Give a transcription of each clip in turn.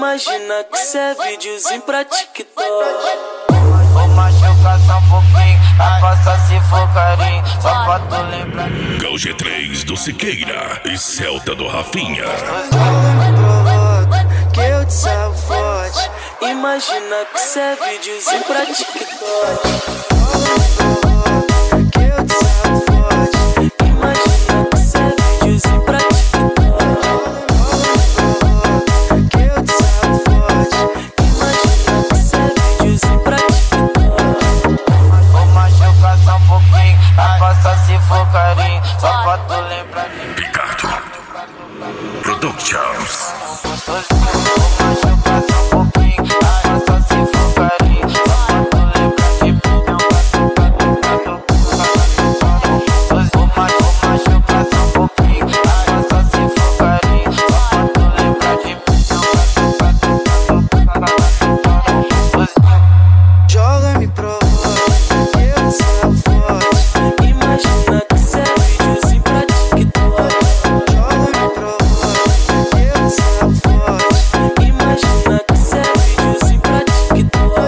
Imagina que cê é videozinho pra TikTok. Vou machucar só um pouquinho, a passa se for carinho, só pra tu lembrar. Gal G3 do Siqueira e Celta do Rafinha. Que eu te salvo forte. Imagina que cê é videozinho pra TikTok. Que eu te salvo forte. Imagina que cê é videozinho pra TikTok. Que eu te salvo forte. Imagina que cê é videozinho pra TikTok. Vou machucar só um pouquinho, a passa se for carinho, só pra tu lembrar de mim. Ricardo Productions. Vou machucar só um pouquinho, a passa se for carinho, só pra tu lembrar de mim. Vou machucar só um pouquinho, a passa se for carinho, só pra tu lembrar de mim. Joga-me provoca, que eu te salvo forte. Imagina que cê é videozinho pra TikTok. Joga-me provoca, que eu te salvo forte. Imagina que cê é videozinho pra TikTok.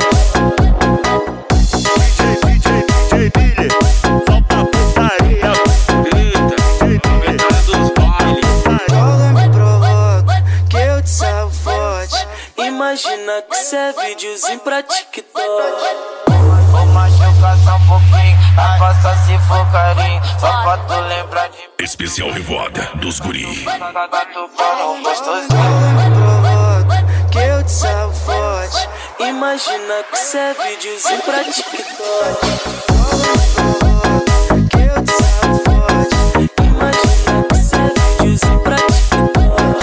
DJ Billy, solta a putaria. Joga-me provoca, que eu te salvo forte. Imagina que cê é videozinho pra TikTok. Vou machucar só um pouquinho, a passa se for carinho, só pra tu lembrar de mim. Especial Revoada dos Guri. Tu falou gostosinho. Joga-me provoca, que eu te salvo forte. Imagina que cê é videozinho pra TikTok. Que eu te salvo forte. Imagina que cê é videozinho pra TikTok.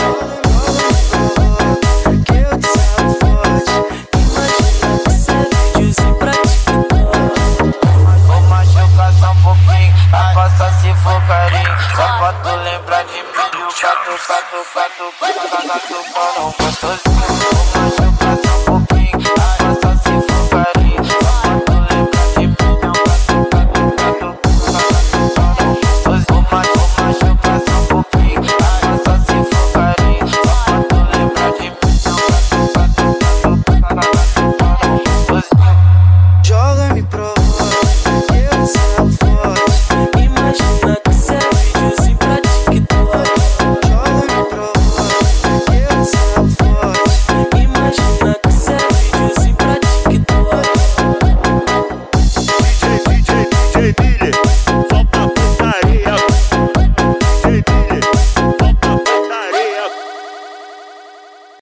Que eu te salvo forte. Imagina que cê é videozinho pra TikTok. Vou machucar só um pouquinho, a passa se for carinho, só pra tu lembrar de mim. Tu falou gostosinho.